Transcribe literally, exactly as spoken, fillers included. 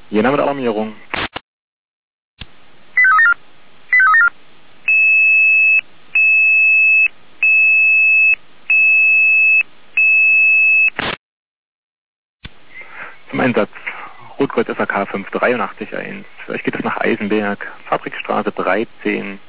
Jena mit Alarmierung. Zum Einsatz Rotkreuz S A K fünf drei acht eins. Für euch geht es nach Eisenberg, Fabrikstraße dreizehn,